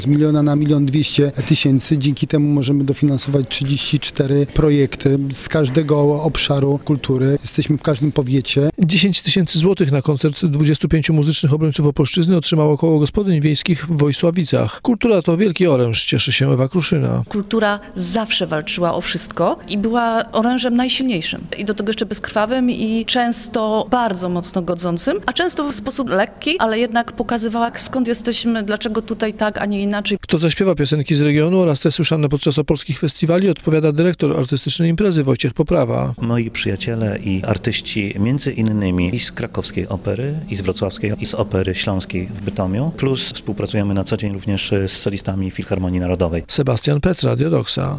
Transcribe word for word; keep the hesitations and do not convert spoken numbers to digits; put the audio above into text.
Z miliona na milion dwieście tysięcy. Dzięki temu możemy dofinansować trzydzieści cztery projekty z każdego obszaru kultury. Jesteśmy w każdym powiecie. dziesięć tysięcy złotych na koncert dwudziestu pięciu muzycznych obrońców Opolszczyzny otrzymało koło gospodyń wiejskich w Wojsławicach. Kultura to wielki oręż, cieszy się Ewa Kruszyna. Kultura zawsze walczyła o wszystko i była orężem najsilniejszym. I do tego jeszcze bezkrwawym i często bardzo mocno godzącym, a często w sposób lekki, ale jednak pokazywała, skąd jesteśmy, dlaczego tutaj tak, a nie inaczej. Kto zaśpiewa piosenki z regionu oraz te słyszane podczas opolskich festiwali, odpowiada dyrektor artystycznej imprezy Wojciech Poprawa. Moi przyjaciele i artyści między innymi i z krakowskiej opery, i z wrocławskiej, i z opery śląskiej w Bytomiu, plus współpracujemy na co dzień również z solistami Filharmonii Narodowej. Sebastian Pec, Radio Doksa.